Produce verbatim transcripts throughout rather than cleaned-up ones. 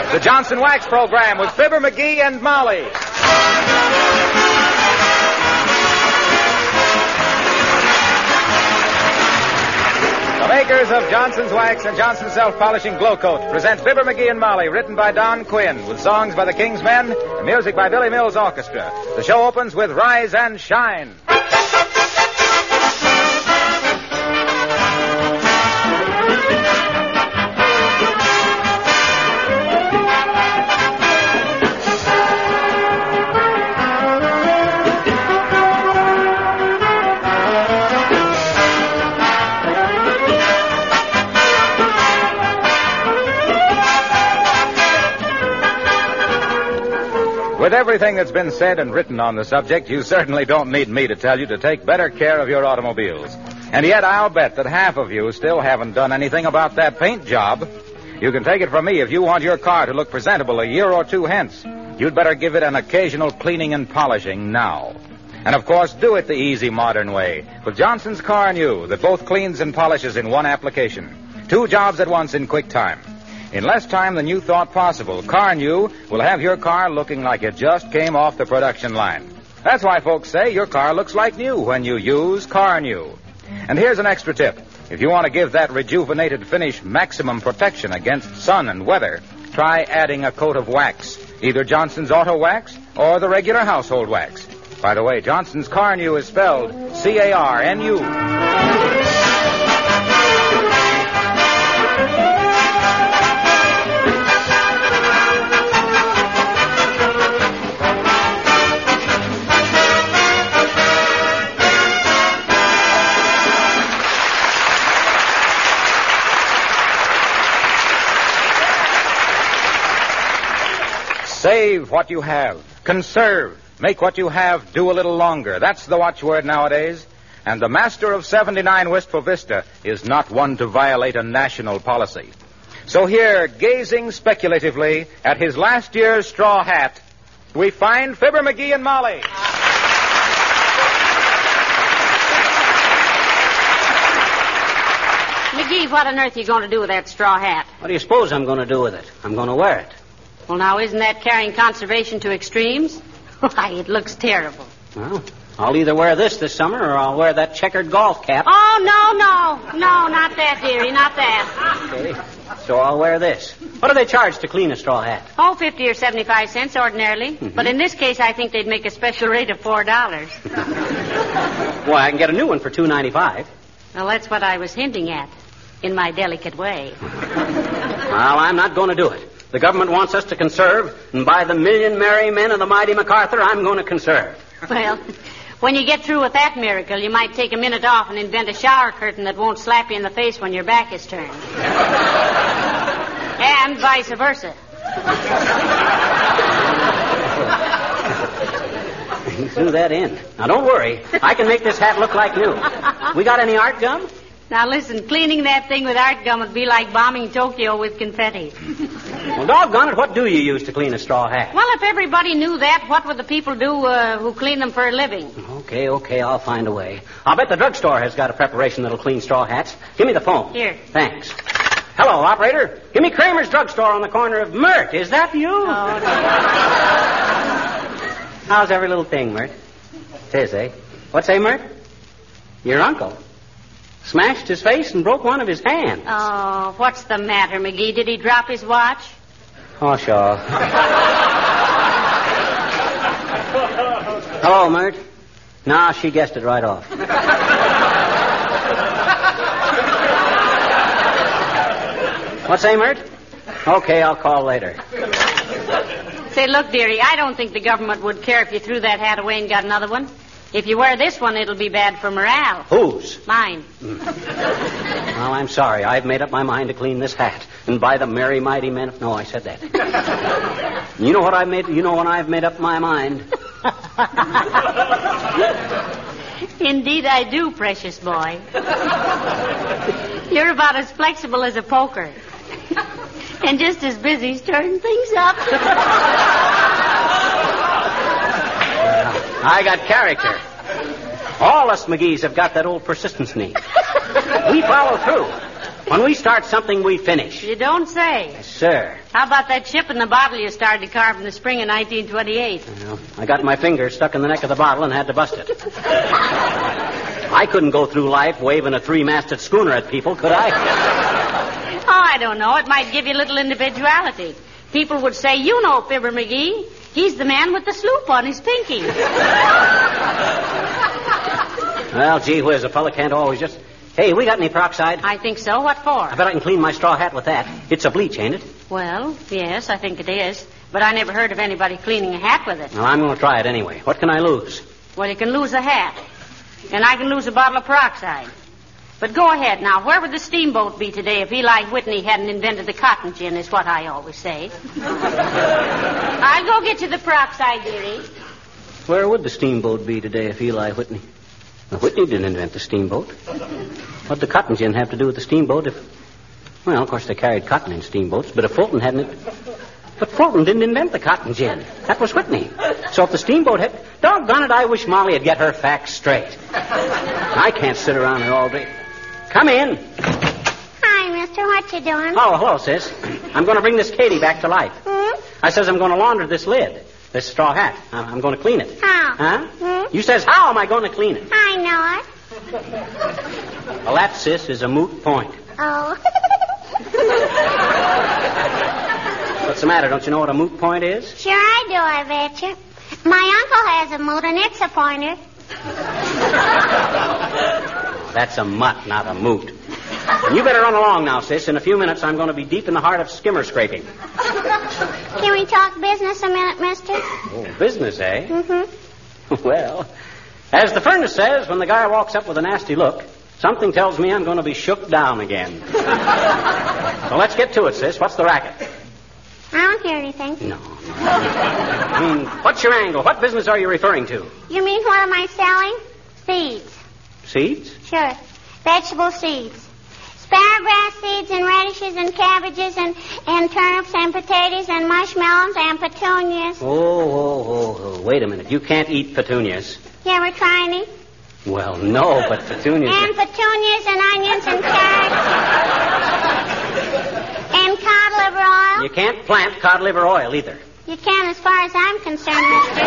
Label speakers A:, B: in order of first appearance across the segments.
A: The Johnson Wax Program with Fibber McGee and Molly. The makers of Johnson's Wax and Johnson's Self-Polishing Glow Coat present Fibber McGee and Molly, written by Don Quinn, with songs by the King's Men and music by Billy Mills Orchestra. The show opens with Rise and Shine. With everything that's been said and written on the subject, you certainly don't need me to tell you to take better care of your automobiles. And yet I'll bet that half of you still haven't done anything about that paint job. You can take it from me, if you want your car to look presentable a year or two hence, you'd better give it an occasional cleaning and polishing now. And of course, do it the easy modern way, with Johnson's Car New, that both cleans and polishes in one application. Two jobs at once in quick time. In less time than you thought possible, Car New will have your car looking like it just came off the production line. That's why folks say your car looks like new when you use Car New. And here's an extra tip. If you want to give that rejuvenated finish maximum protection against sun and weather, try adding a coat of wax, either Johnson's Auto Wax or the regular household wax. By the way, Johnson's Car New is spelled C A R N U. Save what you have. Conserve. Make what you have do a little longer. That's the watchword nowadays. And the master of seventy-nine Wistful Vista is not one to violate a national policy. So here, gazing speculatively at his last year's straw hat, we find Fibber McGee and Molly.
B: McGee, what on earth are you going to do with that straw hat?
C: What do you suppose I'm going to do with it? I'm going to wear it.
B: Well, now, isn't that carrying conservation to extremes? Why, it looks terrible.
C: Well, I'll either wear this this summer or I'll wear that checkered golf cap.
B: Oh, no, no. No, not that, dearie, not that.
C: Okay, so I'll wear this. What do they charge to clean a straw hat?
B: Oh, fifty or seventy-five cents ordinarily. Mm-hmm. But in this case, I think they'd make a special rate of four dollars.
C: Well, I can get a new one for two ninety-five.
B: Well, that's what I was hinting at, in my delicate way.
C: Well, I'm not going to do it. The government wants us to conserve, and by the million merry men of the mighty MacArthur, I'm going to conserve.
B: Well, when you get through with that miracle, you might take a minute off and invent a shower curtain that won't slap you in the face when your back is turned. And vice versa.
C: You threw that in. Now, don't worry. I can make this hat look like new. We got any art gum?
B: Now, listen, cleaning that thing with art gum would be like bombing Tokyo with confetti.
C: Well, doggone it, what do you use to clean a straw hat?
B: Well, if everybody knew that, what would the people do uh, who clean them for a living?
C: Okay, okay, I'll find a way. I'll bet the drugstore has got a preparation that'll clean straw hats. Give me the phone.
B: Here.
C: Thanks. Hello, operator. Give me Kramer's drugstore on the corner of Mert. Is that you?
B: Oh,
C: how's every little thing, Mert? It is, eh? What say, Mert? Your uncle smashed his face and broke one of his hands.
B: Oh, what's the matter, McGee? Did he drop his watch?
C: Oh, sure. Hello, Mert. Nah, she guessed it right off. What say, Mert? Okay, I'll call later.
B: Say, look, dearie, I don't think the government would care if you threw that hat away and got another one. If you wear this one, it'll be bad for morale.
C: Whose?
B: Mine.
C: Mm. Well, I'm sorry. I've made up my mind to clean this hat. And by the merry mighty men of... No, I said that. You know what I've made... You know when I've made up my mind.
B: Indeed I do, precious boy. You're about as flexible as a poker. And just as busy stirring things up.
C: I got character. All us McGees have got that old persistence need. We follow through. When we start something, we finish.
B: You don't say.
C: Yes, sir.
B: How about that ship in the bottle you started to carve in the spring of nineteen twenty-eight?
C: Well, I got my finger stuck in the neck of the bottle and had to bust it. I couldn't go through life waving a three-masted schooner at people, could I?
B: Oh, I don't know. It might give you a little individuality. People would say, you know Fibber McGee. He's the man with the sloop on his pinky.
C: Well, gee whiz, a fella can't always just... Hey, we got any peroxide?
B: I think so. What for?
C: I bet I can clean my straw hat with that. It's a bleach, ain't it?
B: Well, yes, I think it is. But I never heard of anybody cleaning a hat with it.
C: Well, I'm going to try it anyway. What can I lose?
B: Well, you can lose a hat. And I can lose a bottle of peroxide. But go ahead now. Where would the steamboat be today if Eli Whitney hadn't invented the cotton gin, is what I always say. I'll go get you the peroxide, dearie.
C: Where would the steamboat be today if Eli Whitney... Well, Whitney didn't invent the steamboat. What'd the cotton gin have to do with the steamboat if... Well, of course, they carried cotton in steamboats, but if Fulton hadn't... But Fulton didn't invent the cotton gin. That was Whitney. So if the steamboat had... Doggone it, I wish Molly would get her facts straight. I can't sit around here all day. Come in.
D: Hi, mister. What you doing?
C: Oh, hello, sis. I'm going to bring this Katie back to life.
D: Hmm?
C: I says I'm going to launder this lid, this straw hat. I'm, I'm going to clean it.
D: How?
C: Huh?
D: Hmm?
C: You says, how am I going to clean it?
D: I know it.
C: Well, that, sis, is a moot point.
D: Oh.
C: What's the matter? Don't you know what a moot point is?
D: Sure I do, I bet you. My uncle has a moot, and it's a pointer.
C: That's a mutt, not a moot. You better run along now, sis. In a few minutes, I'm going to be deep in the heart of skimmer scraping.
D: Can we talk business a minute, mister?
C: Oh, business, eh?
D: Mm-hmm.
C: Well, as the furnace says, when the guy walks up with a nasty look, something tells me I'm going to be shook down again. So let's get to it, sis. What's the racket?
D: I don't hear anything.
C: No. I mean, what's your angle? What business are you referring to?
D: You mean what am I selling? Seeds.
C: Seeds?
D: Sure. Vegetable seeds. Sparrowgrass seeds and radishes and cabbages and, and turnips and potatoes and marshmallows and petunias.
C: Oh, oh, oh, oh, wait a minute. You can't eat petunias.
D: You ever try any?
C: Well, no, but petunias...
D: And petunias and onions and carrots. And cod liver oil.
C: You can't plant cod liver oil either.
D: You can as far as I'm concerned, mister.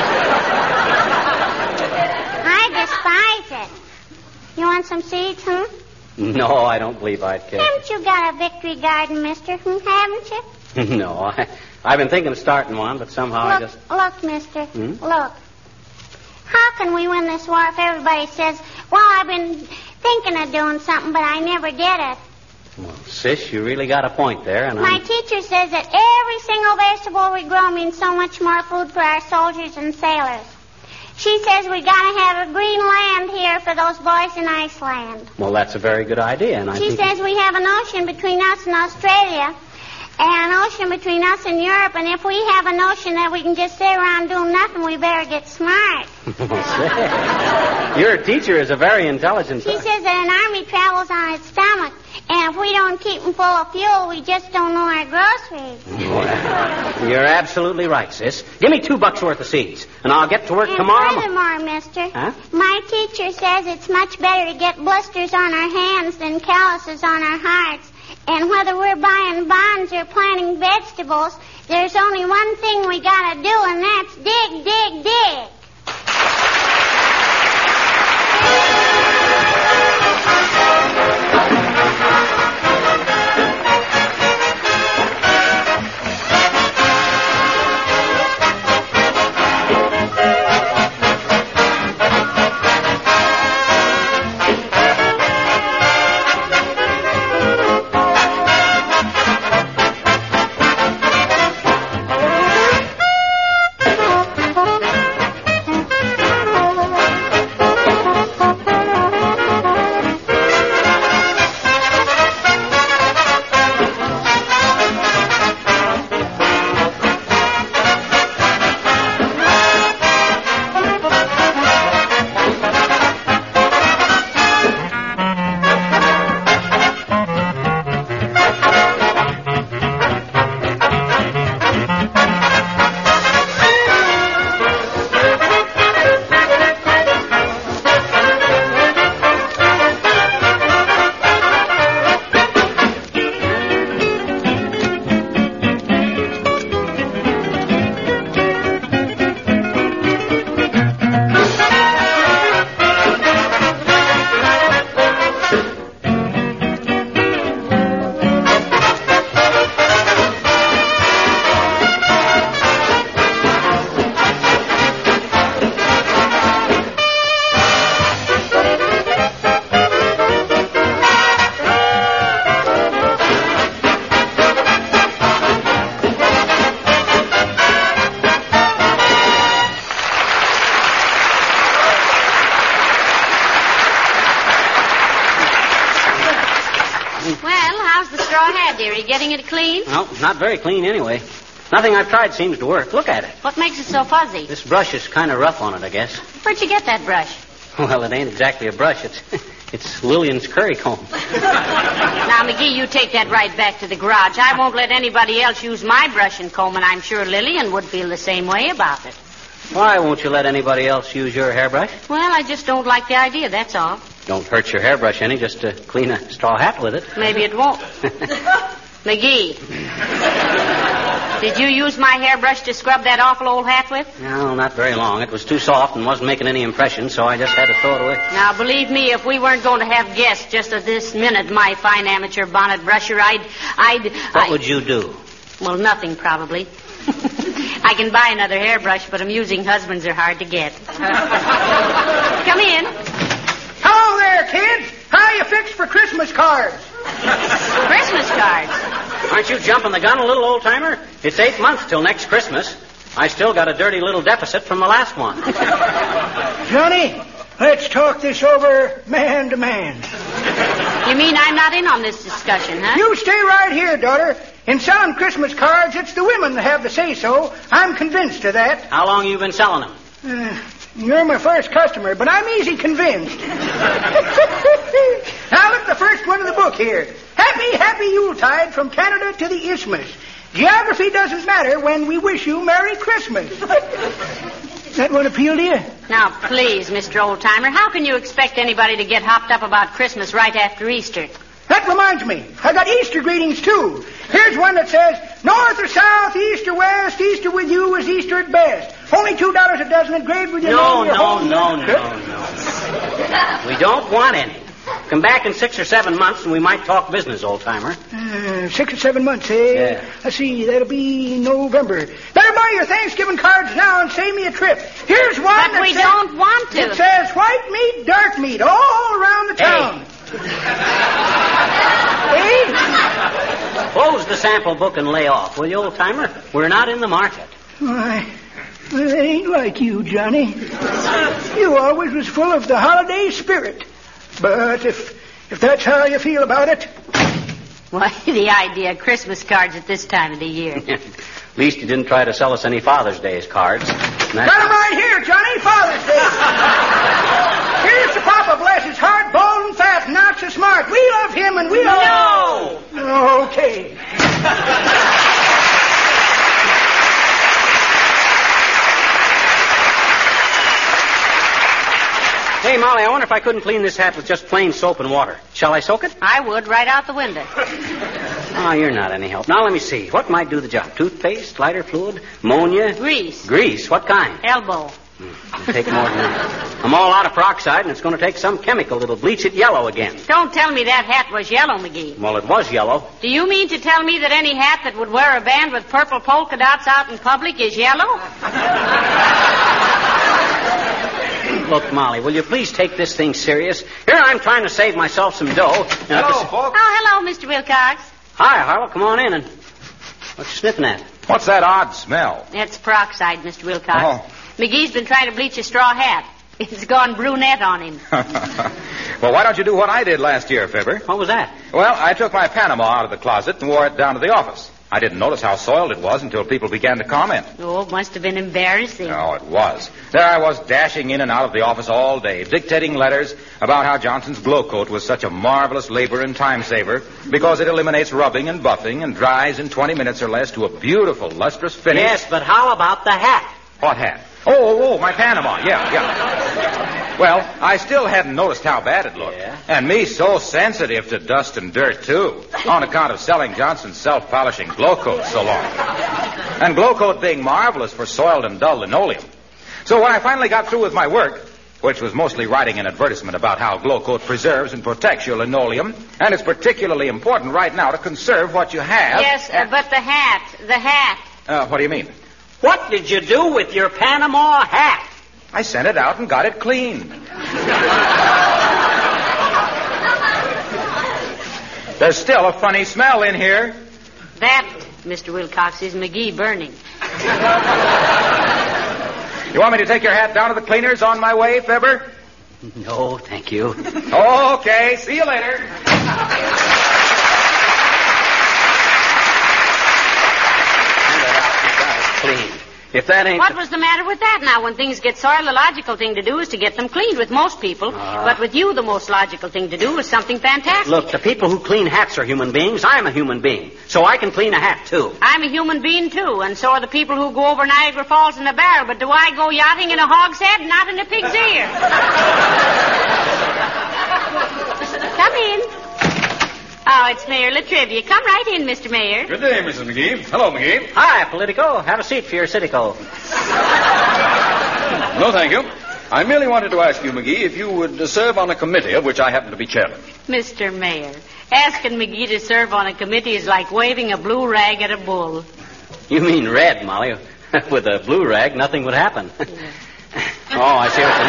D: I despise it. You want some seeds, huh?
C: No, I don't believe I'd care.
D: Haven't you got a victory garden, mister? Hmm, haven't you?
C: No, I, I've been thinking of starting one, but somehow
D: look,
C: I just...
D: Look, mister.
C: Hmm?
D: Look. How can we win this war if everybody says, well, I've been thinking of doing something, but I never did it?
C: Well, sis, you really got a point there, and
D: My
C: I'm...
D: teacher says that every single vegetable we grow means so much more food for our soldiers and sailors. She says we gotta have a green land here for those boys in Iceland.
C: Well, that's a very good idea, and I
D: She
C: think...
D: says we have an ocean between us and Australia, and an ocean between us and Europe, and if we have a notion that we can just sit around doing nothing, we better get smart.
C: Your teacher is a very intelligent...
D: She says that an army travels on its stomach, and if we don't keep them full of fuel, we just don't know our groceries.
C: Well, you're absolutely right, sis. Give me two bucks worth of seeds, and I'll get to work
D: and
C: tomorrow.
D: furthermore, mister,
C: Huh?
D: my teacher says it's much better to get blisters on our hands than calluses on our hearts. And whether we're buying bonds or planting vegetables, there's only one thing we gotta do, and that's dig, dig, dig.
B: dearie? Getting it clean?
C: Well, not very clean anyway. Nothing I've tried seems to work. Look at it.
B: What makes it so fuzzy?
C: This brush is kind of rough on it, I guess.
B: Where'd you get that brush?
C: Well, it ain't exactly a brush. It's it's Lillian's curry comb.
B: Now, McGee, you take that right back to the garage. I won't let anybody else use my brush and comb, and I'm sure Lillian would feel the same way about it.
C: Why won't you let anybody else use your hairbrush?
B: Well, I just don't like the idea, that's all.
C: Don't hurt your hairbrush any just to clean a straw hat with it.
B: Maybe it won't. McGee, did you use my hairbrush to scrub that awful old hat with?
C: No, not very long. It was too soft and wasn't making any impression, so I just had to throw it away.
B: Now, believe me, if we weren't going to have guests just at this minute, my fine amateur bonnet brusher, I'd... I'd
C: what
B: I'd...
C: would you do?
B: Well, nothing, probably. I can buy another hairbrush, but amusing husbands are hard to get. Come in.
E: Hello there, kids. How you fixed for Christmas cards?
B: Christmas cards?
C: Aren't you jumping the gun a little, old-timer? It's eight months till next Christmas. I still got a dirty little deficit from the last one.
E: Johnny, let's talk this over man to man.
B: You mean I'm not in on this discussion, huh?
E: You stay right here, daughter. In selling Christmas cards, it's the women that have the say-so. I'm convinced of that.
C: How long you been selling them?
E: Uh, you're my first customer, but I'm easy convinced. Now look, the first one in the book here. Happy, happy Yuletide from Canada to the Isthmus. Geography doesn't matter when we wish you Merry Christmas. That one appeal to you?
B: Now, please, Mister Oldtimer, how can you expect anybody to get hopped up about Christmas right after Easter?
E: That reminds me. I got Easter greetings, too. Here's one that says, North or south, east or west, Easter with you is Easter at best. Only two dollars a dozen engraved with your
C: No,
E: name.
C: no, no, no, no, no. We don't want any. Come back in six or seven months and we might talk business, old-timer.
E: Uh, six or seven months, eh?
C: Yeah.
E: Let's see, that'll be November. Better buy your Thanksgiving cards now and save me a trip. Here's one
B: But
E: that
B: we
E: says,
B: don't want to.
E: It says white meat, dark meat, all around the town.
C: Hey. Close the sample book and lay off, will you, old-timer? We're not in the market.
E: Why, well, it ain't like you, Johnny. You always was full of the holiday spirit. But if if that's how you feel about it...
B: Why, the idea of Christmas cards at this time of the year.
C: At least you didn't try to sell us any Father's Day's cards.
E: Got 'em right here, Johnny, Father's Day. Here's to Papa, bless his heart, bald and fat, and not so smart. We love him and we love...
C: No!
E: Okay.
C: Hey, Molly, I wonder if I couldn't clean this hat with just plain soap and water. Shall I soak it?
B: I would, right out the window.
C: Oh, you're not any help. Now, let me see. What might do the job? Toothpaste, lighter fluid, ammonia?
B: Grease.
C: Grease? What kind?
B: Elbow.
C: It'll take more than that. I'm all out of peroxide, and it's going to take some chemical that'll bleach it yellow again.
B: Don't tell me that hat was yellow, McGee.
C: Well, it was yellow.
B: Do you mean to tell me that any hat that would wear a band with purple polka dots out in public is yellow?
C: Look, Molly, will you please take this thing serious? Here I'm trying to save myself some dough.
A: Hello,
C: Hello,
A: folks.
B: Oh, hello, Mister Wilcox.
C: Hi, Harlow. Come on in. And what you sniffing at?
A: What's that odd smell?
B: That's peroxide, Mister Wilcox.
A: Oh.
B: McGee's been trying to bleach a straw hat. It's gone brunette on him.
A: Well, why don't you do what I did last year, Fibber?
C: What was that?
A: Well, I took my Panama out of the closet and wore it down to the office. I didn't notice how soiled it was until people began to comment.
B: Oh, it must have been embarrassing.
A: Oh, it was. There I was dashing in and out of the office all day, dictating letters about how Johnson's Glow Coat was such a marvelous labor and time saver because it eliminates rubbing and buffing and dries in twenty minutes or less to a beautiful, lustrous finish.
C: Yes, but how about the hat?
A: What hat? Oh, oh, oh, my Panama. Yeah, yeah. Well, I still hadn't noticed how bad it looked.
C: Yeah?
A: And me so sensitive to dust and dirt, too, on account of selling Johnson's self-polishing Glow Coat so long. And Glow Coat being marvelous for soiled and dull linoleum. So when I finally got through with my work, which was mostly writing an advertisement about how Glow Coat preserves and protects your linoleum, and it's particularly important right now to conserve what you have.
B: Yes, uh, but the hat, the hat.
A: Uh, what do you mean?
C: What did you do with your Panama hat?
A: I sent it out and got it cleaned. There's still a funny smell in here.
B: That, Mister Wilcox, is McGee burning.
A: You want me to take your hat down to the cleaners on my way, Fibber?
C: No, thank you.
A: Okay, see you later.
C: If that ain't...
B: What was the matter with that now? When things get soiled, the logical thing to do is to get them cleaned with most people. Uh, but with you, the most logical thing to do is something fantastic.
C: Look, the people who clean hats are human beings. I'm a human being. So I can clean a hat, too.
B: I'm a human being, too. And so are the people who go over Niagara Falls in a barrel. But do I go yachting in a hogshead, not in a pig's ear? Come in. Oh, it's Mayor Latrivia. Come right in, Mister Mayor.
F: Good day, Missus McGee. Hello, McGee.
C: Hi, Politico. Have a seat for your Citico.
F: No, thank you. I merely wanted to ask you, McGee, if you would uh, serve on a committee of which I happen to be chairman.
B: Mister Mayor, asking McGee to serve on a committee is like waving a blue rag at a bull.
C: You mean red, Molly. With a blue rag, nothing would happen. Oh, I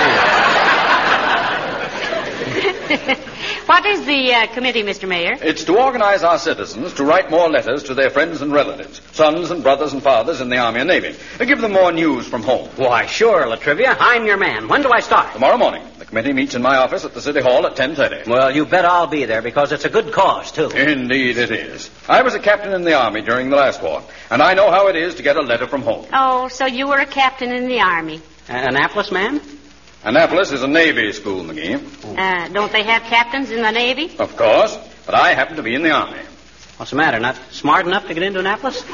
C: see what you mean.
B: What is the uh, committee, Mister Mayor?
F: It's to organize our citizens to write more letters to their friends and relatives, sons and brothers and fathers in the Army and Navy, to give them more news from home.
C: Why, sure, Latrivia. I'm your man. When do I start?
F: Tomorrow morning. The committee meets in my office at the City Hall at ten thirty.
C: Well, you bet I'll be there, because it's a good cause, too.
F: Indeed it is. I was a captain in the Army during the last war, and I know how it is to get a letter from home.
B: Oh, so you were a captain in the Army.
C: Uh, Annapolis, man?
F: Annapolis is a Navy school, McGee.
B: Uh, don't they have captains in the Navy?
F: Of course, but I happen to be in the Army.
C: What's the matter, not smart enough to get into Annapolis?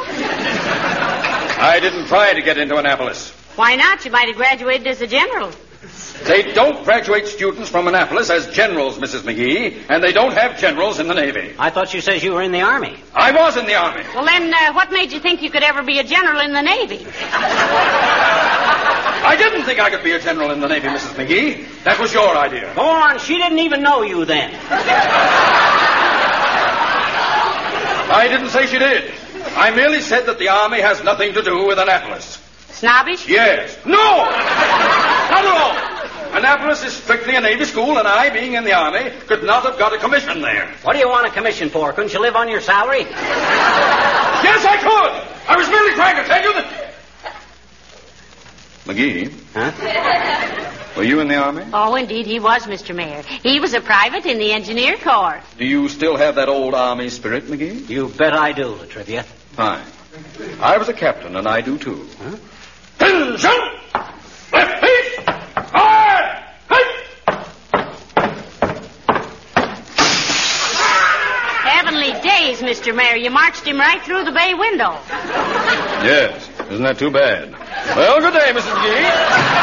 F: I didn't try to get into Annapolis.
B: Why not? You might have graduated as a general.
F: They don't graduate students from Annapolis as generals, Missus McGee, and they don't have generals in the Navy.
C: I thought you said you were in the Army.
F: I was in the Army.
B: Well, then, uh, what made you think you could ever be a general in the Navy?
F: I didn't think I could be a general in the Navy, Missus McGee. That was your idea.
C: Go on. She didn't even know you then.
F: I didn't say she did. I merely said that the Army has nothing to do with Annapolis.
B: Snobbish?
F: Yes. No! Not at all. Annapolis is strictly a Navy school, and I, being in the Army, could not have got a commission there.
C: What do you want a commission for? Couldn't you live on your salary?
F: Yes, I could. I was merely trying to tell you that... McGee?
C: Huh?
F: Were you in the Army?
B: Oh, indeed, he was, Mister Mayor. He was a private in the Engineer Corps.
F: Do you still have that old Army spirit, McGee?
C: You bet I do, Latrivia.
F: Fine. I was a captain, and I do, too.
C: Huh?
F: Attention! Left piece! Fire!
B: Heavenly days, Mister Mayor. You marched him right through the bay window.
F: Yes. Isn't that too bad? Well, good day, Missus McGee.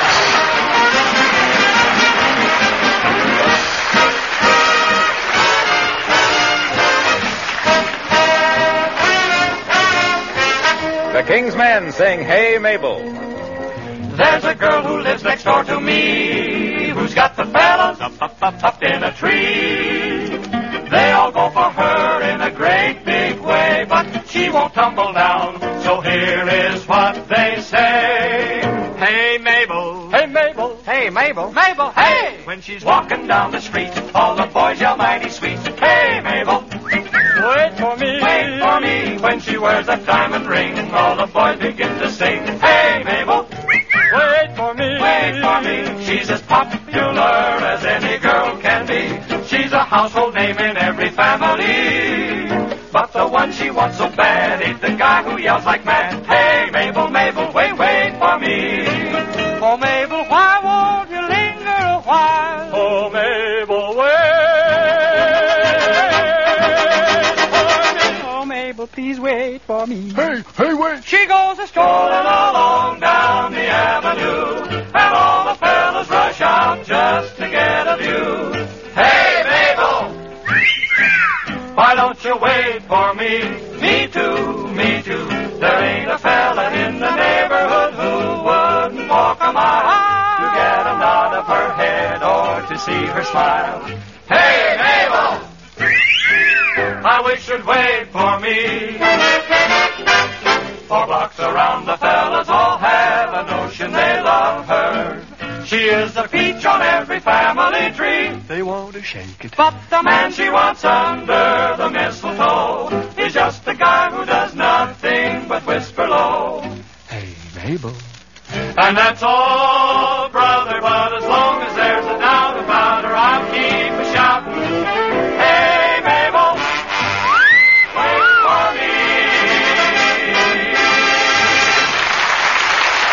A: The King's Men sing Hey Mabel.
G: There's a girl who lives next door to me, who's got the fellas up, up, up, up in a tree. They all go for her in a great big way, but she won't tumble down, so here is what they say. Hey, Mabel. Hey, Mabel.
E: Hey, Mabel.
G: Mabel, hey! When she's walking down the street, all the boys yell mighty sweet. Hey, Mabel. Wait for me. Wait for me. When she wears a diamond ring, all the boys begin to sing. Hey, Mabel. Wait for me. Wait for me. She's as popular as any girl can be. She's a household name in every family. But the one she wants so bad ain't the guy who yells like mad. Hey, Mabel, Mabel, wait, wait for me. Oh, Mabel, why won't you linger a while? Oh, Mabel, wait.
E: Oh, Mabel, please wait for me.
G: Hey, hey, wait. She goes a strolling along down the avenue, and all the fellas rush out just to get a view. Hey, Mabel, why don't you wait for me? Me too, me too. There ain't a fella in the neighborhood who wouldn't walk a mile to get a nod of her head or to see her smile. Hey, Mabel, I wish you'd wait for me. Four blocks around, the fellas all have a notion they love her. She is a peach on every family tree.
E: They want to shake it.
G: But the man she wants under the mistletoe is just the guy who does nothing but whisper low.
E: Hey, Mabel.
G: And that's all, brother, but as long as there's a doubt about her, I'll keep a shouting. Hey, Mabel, wait for me.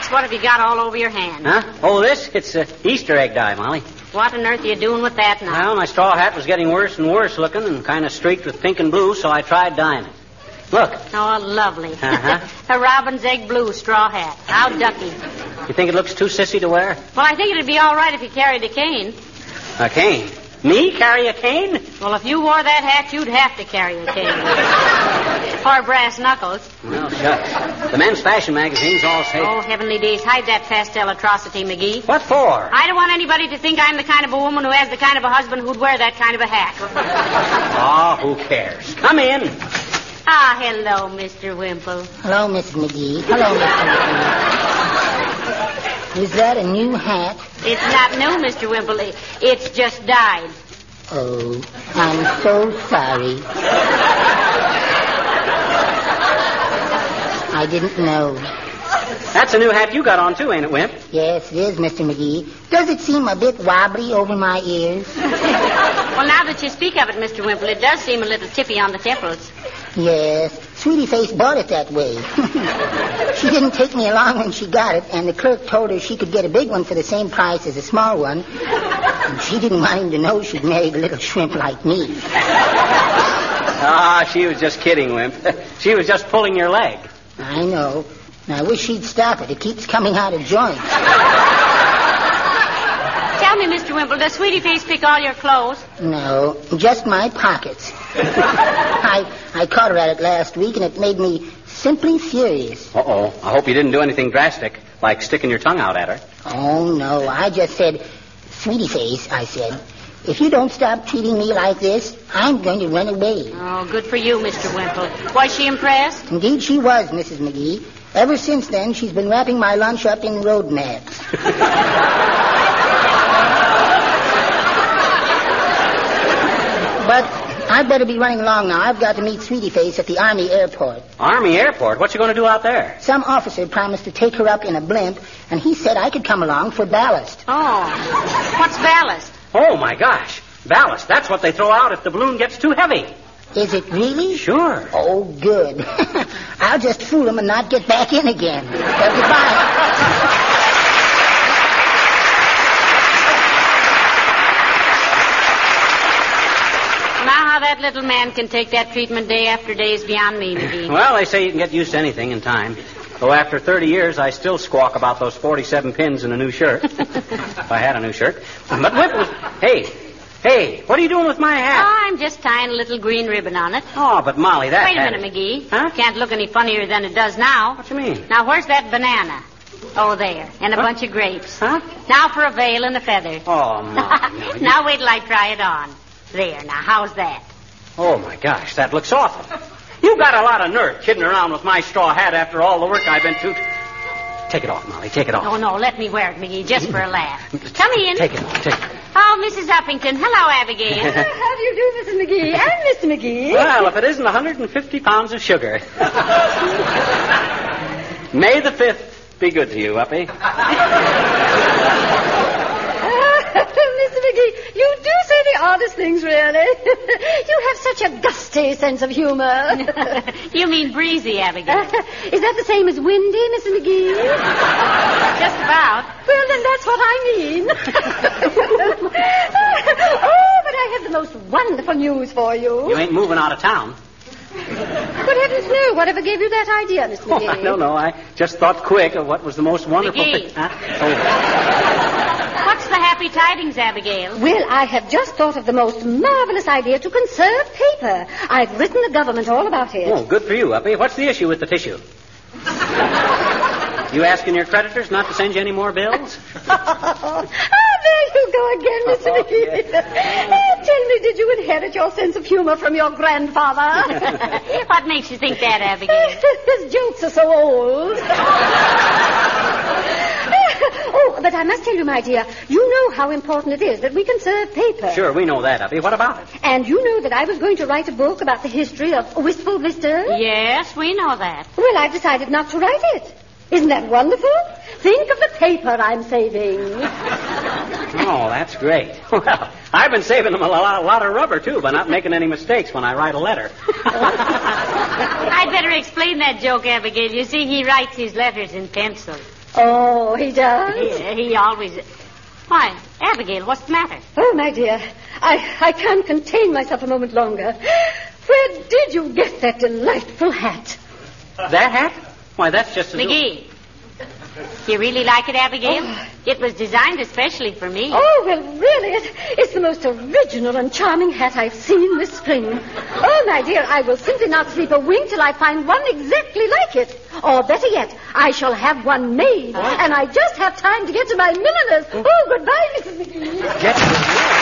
B: Thanks. What have you got all over your hand?
C: Huh? Oh, this? It's uh, Easter egg dye, Molly.
B: What on earth are you doing with that now?
C: Well, my straw hat was getting worse and worse looking and kind of streaked with pink and blue, so I tried dyeing it. Look.
B: Oh, lovely.
C: Uh-huh.
B: A robin's egg blue straw hat. How ducky.
C: You think it looks too sissy to wear?
B: Well, I think it'd be all right if you carried a cane.
C: A cane? Me carry a cane?
B: Well, if you wore that hat, you'd have to carry a cane. Or brass knuckles.
C: Well, shucks. The men's fashion magazines all say...
B: Oh, heavenly days. Hide that pastel atrocity, McGee.
C: What for?
B: I don't want anybody to think I'm the kind of a woman who has the kind of a husband who'd wear that kind of a hat.
C: Oh, who cares? Come in.
B: Ah, hello, Mister Wimple.
H: Hello, Missus McGee. Hello, Mister McGee. Is that a new hat?
B: It's not new, Mister Wimple. It's just dyed.
H: Oh, I'm so sorry. I didn't know.
C: That's a new hat you got on, too, ain't it, Wimp?
H: Yes, it is, Mister McGee. Does it seem a bit wobbly over my ears?
B: Well, now that you speak of it, Mister Wimple, it does seem a little tippy on the temples.
H: Yes, Sweetie Face bought it that way. She didn't take me along when she got it, and the clerk told her she could get a big one for the same price as a small one. And she didn't want him to know she'd married a little shrimp like me.
C: Ah, she was just kidding, Wimp. She was just pulling your leg.
H: I know. And I wish she'd stop it. It keeps coming out of joint.
B: Tell me, Mister Wimple, does Sweetie Face pick all your clothes?
H: No, just my pockets. I I caught her at it last week, and it made me simply furious.
C: Uh-oh. I hope you didn't do anything drastic, like sticking your tongue out at her.
H: Oh, no. I just said, Sweetie Face, I said, if you don't stop treating me like this, I'm going to run away.
B: Oh, good for you, Mister Wimple. Was she impressed?
H: Indeed she was, Missus McGee. Ever since then, she's been wrapping my lunch up in road maps. But I'd better be running along now. I've got to meet Sweetie Face at the Army airport.
C: Army airport? What you going to do out there?
H: Some officer promised to take her up in a blimp, and he said I could come along for ballast.
B: Oh. What's ballast?
C: Oh, my gosh. Ballast. That's what they throw out if the balloon gets too heavy.
H: Is it really?
C: Sure.
H: Oh, good. I'll just fool him and not get back in again. Well, goodbye.
B: Now how that little man can take that treatment day after day is beyond me, McGee.
C: Well, they say you can get used to anything in time. Though after thirty years, I still squawk about those forty-seven pins in a new shirt. If I had a new shirt. But Whipple... Hey, hey, what are you doing with my hat?
B: Oh, I'm just tying a little green ribbon on it.
C: Oh, but Molly, that
B: Wait a
C: hat
B: minute,
C: is...
B: McGee.
C: Huh?
B: Can't look any funnier than it does now.
C: What you mean?
B: Now, where's that banana? Oh, there. And a
C: Huh?
B: bunch of grapes.
C: Huh?
B: Now for a veil and a feather.
C: Oh, Molly. no, you-
B: Now wait till I try it on. There, now, how's that?
C: Oh, my gosh, that looks awful. You got a lot of nerve kidding around with my straw hat after all the work I've been to... Take it off, Molly, take it off.
B: Oh, no, let me wear it, McGee, just for a laugh. Come in.
C: Take it off, take it.
B: Oh, Missus Uppington. Hello, Abigail.
I: How do you do, Missus McGee? And Mister McGee.
C: Well, if it isn't one hundred fifty pounds of sugar. May the fifth be good to you, Uppy.
I: Mister McGee, you do say the oddest things, really. You have such a gusty sense of humor.
B: You mean breezy, Abigail.
I: Is that the same as windy, Missus McGee?
B: Just about.
I: Well, then that's what I mean. Oh, but I have the most wonderful news for you.
C: You ain't moving out of town.
I: Good heavens, no. Whatever gave you that idea, Mister
C: Oh,
I: McGee?
C: I don't know. I just thought quick of what was the most wonderful
B: McGee.
C: thing. Huh? Oh.
B: What's the happy tidings, Abigail?
I: Well, I have just thought of the most marvelous idea to conserve paper. I've written the government all about it.
C: Oh, good for you, Uppy. What's the issue with the tissue? You asking your creditors not to send you any more bills?
I: Oh, there you go again, Mister
C: Oh,
I: McGee.
C: yes.
I: Oh, tell me, did you inherit your sense of humor from your grandfather?
B: What makes you think that, Abigail?
I: His jokes are so old. Oh, but I must tell you, my dear, you know how important it is that we conserve paper.
C: Sure, we know that, Uppy. What about it?
I: And you know that I was going to write a book about the history of Wistful Vista?
B: Yes, we know that.
I: Well, I've decided not to write it. Isn't that wonderful? Think of the paper I'm saving.
C: Oh, that's great. Well, I've been saving them a lot, a lot of rubber, too, by not making any mistakes when I write a letter.
B: I'd better explain that joke, Abigail. You see, he writes his letters in pencil.
I: Oh, he does?
B: He, he always... Why, Abigail, what's the matter?
I: Oh, my dear, I, I can't contain myself a moment longer. Where did you get that delightful hat?
C: That hat? Why, that's just as...
B: McGee, you really like it, Abigail? Oh. It was designed especially for me.
I: Oh, well, really, it, it's the most original and charming hat I've seen this spring. Oh, my dear, I will simply not sleep a wink till I find one exactly like it. Or better yet, I shall have one made. What? And I just have time to get to my milliner's. Oh, oh goodbye, Missus McGee.
C: Get to the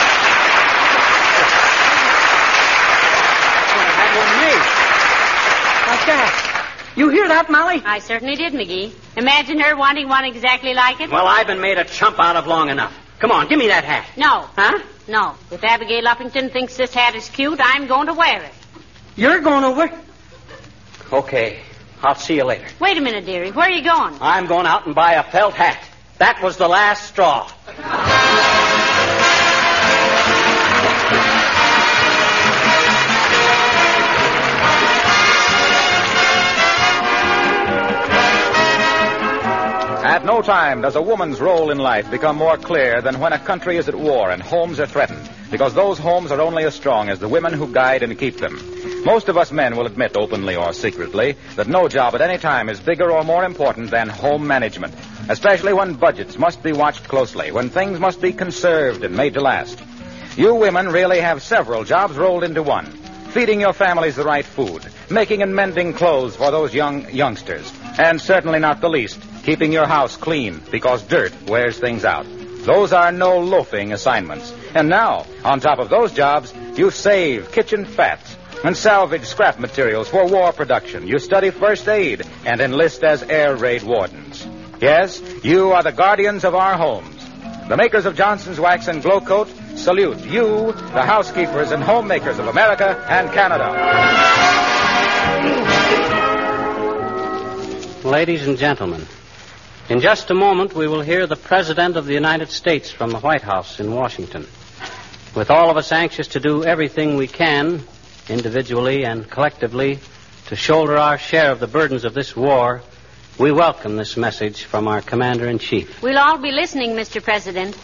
C: have one made. Like that. You hear that, Molly?
B: I certainly did, McGee. Imagine her wanting one exactly like it.
C: Well, I've been made a chump out of long enough. Come on, give me that hat.
B: No.
C: Huh?
B: No. If Abigail Uppington thinks this hat is cute, I'm going to wear it.
C: You're going to wear... Okay. I'll see you later.
B: Wait a minute, dearie. Where are you going?
C: I'm going out and buy a felt hat. That was the last straw.
A: At no time does a woman's role in life become more clear than when a country is at war and homes are threatened, because those homes are only as strong as the women who guide and keep them. Most of us men will admit openly or secretly that no job at any time is bigger or more important than home management, especially when budgets must be watched closely, when things must be conserved and made to last. You women really have several jobs rolled into one. Feeding your families the right food, making and mending clothes for those young youngsters, and certainly not the least, keeping your house clean, because dirt wears things out. Those are no loafing assignments. And now, on top of those jobs, you save kitchen fats and salvage scrap materials for war production. You study first aid and enlist as air raid wardens. Yes, you are the guardians of our homes. The makers of Johnson's Wax and Glow Coat salute you, the housekeepers and homemakers of America and Canada.
C: Ladies and gentlemen, in just a moment we will hear the President of the United States from the White House in Washington. With all of us anxious to do everything we can, individually and collectively, to shoulder our share of the burdens of this war, we welcome this message from our Commander-in-Chief.
B: We'll all be listening, Mister President.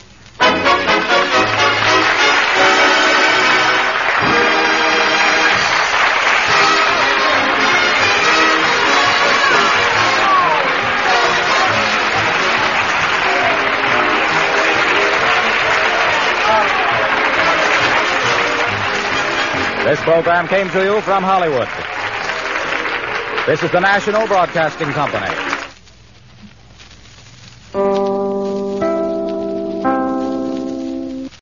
A: This program came to you from Hollywood. This is the National Broadcasting Company.